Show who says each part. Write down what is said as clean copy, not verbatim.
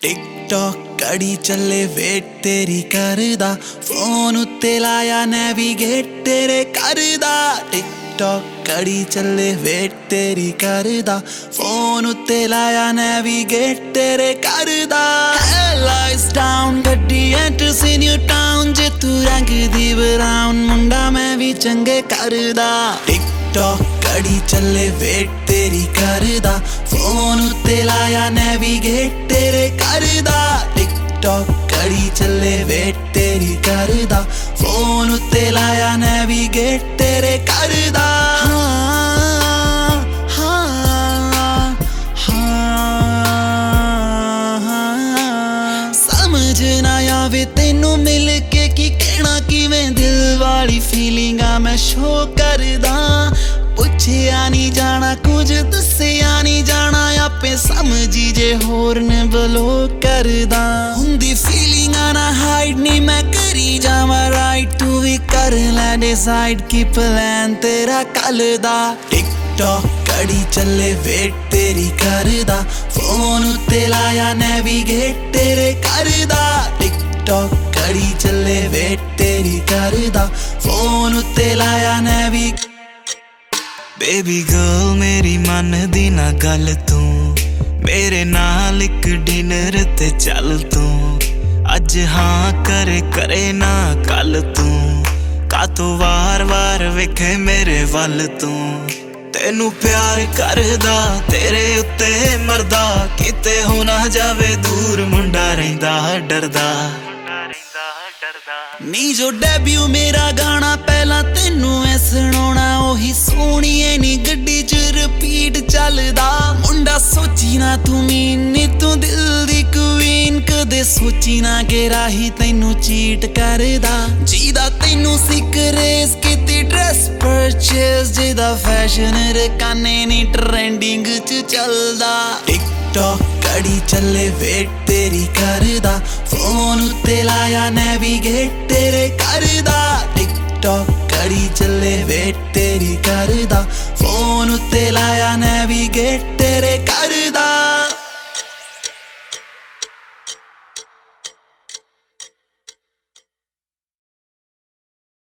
Speaker 1: TikTok घड़ी चले wait तेरी करदा फोन उत्ते लाया नेविगेट तेरे करदा टिकटॉक घड़ी चले वेट तेरी करदा फोन उत्ते लाया नेविगेट तेरे करदा लाइट्स डाउन गड्डी एंटर्स इन योर टाउन जे तू रंग दी ब्राउन मुंडा मैं भी चंगे करदा टिकटॉक घड़ी चले वेट तेरी करदा फोन उत्ते लाया नेविगेट तेरे करदा टिकटॉक घड़ी चले वेट तेरी करदा फोन उत्ते लाया नेविगेट तेरे करदा समझ ना आवे तेनू मिल के की कहना किवें दिल वाली फीलिंगा मैं शो करदा पुछया नहीं जाना कुछ दसिया नहीं जाना आपे समझी जे होर ने बलो करदा हुंदी फीलिंगा ना हाइड नहीं मैं करी जावा राइट तू भी कर ले डिसाइड की प्लान तेरा कल दा टिकटॉक घड़ी चले वेट तेरी करदा फोन उत्ते लाया नेविगेट तेरे करदा टिकटॉक घड़ी चले वेट तेरी करदा फोन उत्ते लाया नेविगेट
Speaker 2: बेबी गर्ल मेरी मन दी ना गल तू मेरे नाल एक डिनर ते चल तू अज हाँ करे ना कल तू कातो वार वार वेखे मेरे वल तू तेनू प्यार करदा तेरे उत्ते मरदा किते हो ना जावे दूर मुंडा रहिंदा डरदा
Speaker 1: नी जो डेब्यू मेरा गाना पहला तेनू ऐ सुनाना ओही सोहणीए नी गड्डी च रिपीट चलदा मुंडा सोची ना तू मीनी तू दिल दी क्वीन कदे सोची ना के राही तैनू चीट करदा जीदा तैनू सिक रेस किती ड्रेस परचेस जेदा फैशन रकाने नी ट्रेंडिंग च चलदा टिकटॉक घड़ी चले वेट तेरी करदा फोन उत्ते लाया नेविगेट तेरे करदा टिकटॉक घड़ी चले वेट तेरी करदा फोन उत्ते लाया नेविगेट तेरे करदा।